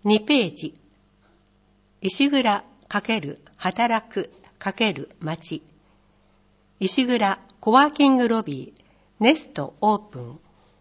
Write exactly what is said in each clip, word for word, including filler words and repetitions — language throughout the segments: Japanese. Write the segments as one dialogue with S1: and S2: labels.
S1: にページ、石蔵×働く×町、石蔵コワーキングロビーネストオープン。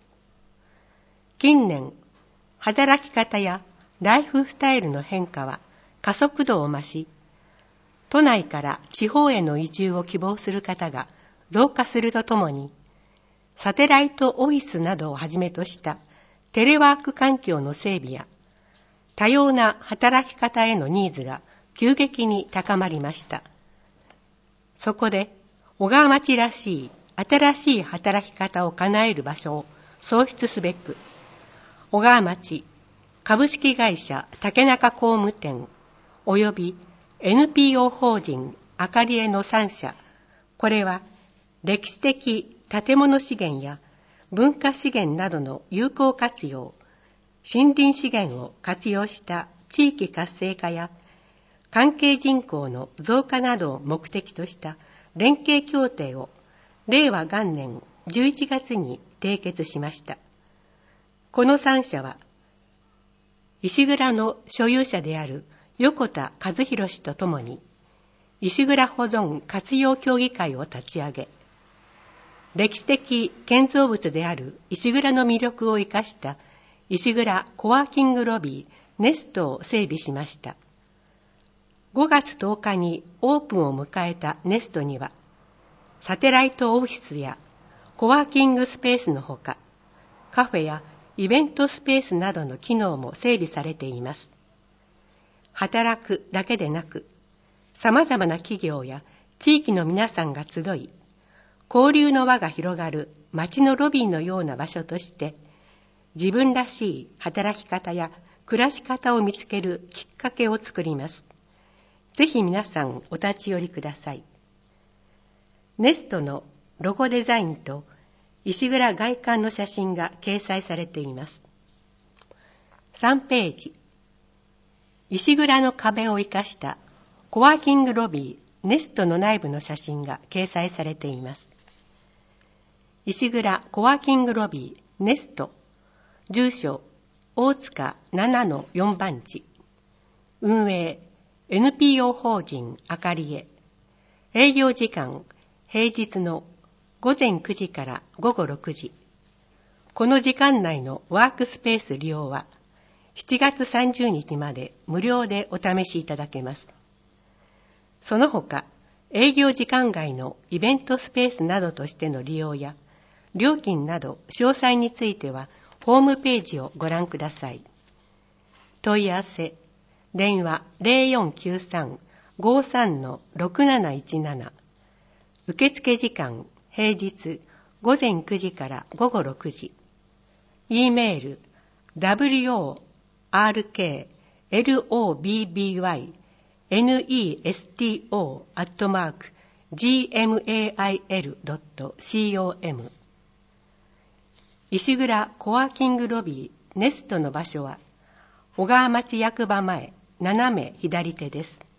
S1: 近年、働き方やライフスタイルの変化は加速度を増し、都内から地方への移住を希望する方が増加するとともに、サテライトオフィスなどをはじめとしたテレワーク環境の整備や、多様な働き方へのニーズが急激に高まりました。そこで、小川町らしい新しい働き方を叶える場所を創出すべく、小川町株式会社竹中工務店及び エヌピーオー 法人あかりえのさん社、これは歴史的建物資源や文化資源などの有効活用、森林資源を活用した地域活性化や関係人口の増加などを目的とした連携協定をれいわ元年じゅういちがつに締結しました。このさん社は、石蔵の所有者である横田和弘氏とともに、石蔵保存活用協議会を立ち上げ、歴史的建造物である石蔵の魅力を生かした石蔵コワーキングロビーネストを整備しました。ごがつとおかにオープンを迎えたネストには、サテライトオフィスやコワーキングスペースのほか、カフェやイベントスペースなどの機能も整備されています。働くだけでなく、様々な企業や地域の皆さんが集い、交流の輪が広がる街のロビーのような場所として、自分らしい働き方や暮らし方を見つけるきっかけを作ります。ぜひ皆さんお立ち寄りください。ネストのロゴデザインと石蔵外観の写真が掲載されています。さんページ、石蔵の壁を生かしたコワーキングロビーネストの内部の写真が掲載されています。石蔵コワーキングロビーネスト、住所大塚 ななのよん 番地、運営 エヌピーオー 法人あかりえ、営業時間平日のごぜんくじからごごろくじ。この時間内のワークスペース利用はしちがつさんじゅうにちまで無料でお試しいただけます。その他、営業時間外のイベントスペースなどとしての利用や料金など詳細についてはホームページをご覧ください。問い合わせ、電話 ゼロよんきゅうさん ごさん ろくなないちなな、受付時間平日ごぜんくじからごごろくじ、E メール ダブリューオーアールケーエルオービービーワイネスト アットマーク ジーエムエーアイエル ドット コム。 石蔵コワーキングロビーネストの場所は小川町役場前斜め左手です。